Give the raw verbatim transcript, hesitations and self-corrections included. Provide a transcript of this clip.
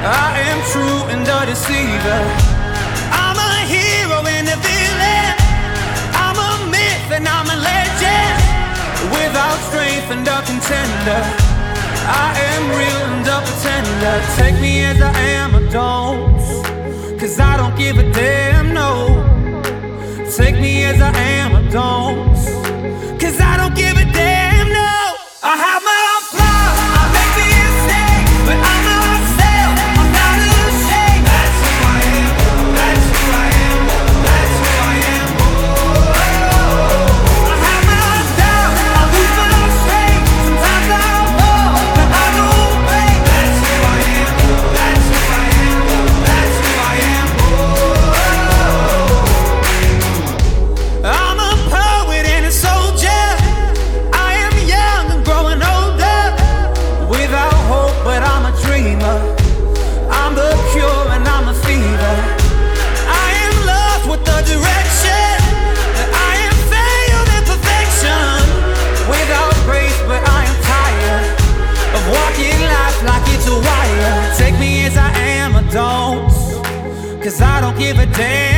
I am true and the deceiver. I'm a hero and a villain. I'm a myth and I'm a legend. Without strength and a contender, I am real and a pretender. Take me as I am or don't, 'cause I don't give a damn, no. Take me as I am or don't, 'cause I don't give a damn, no. I have my own flaws, I make mistakes, but I'm myself, I'm not ashamed. That's who I am, that's who I am, that's who I am. I have my doubts, I lose my strength. Sometimes I fall, but I don't break. That's who I am, that's who I am, that's who I am. I'm a poet and a soldier. I am young and growing older. Without hope, but I'm a dreamer. I'm the cure and I'm a fever. I am lost with the direction. I am failed in perfection. Without grace, but I am tired of walking life like it's a wire. Take me as I am or don't, 'cause I don't give a damn.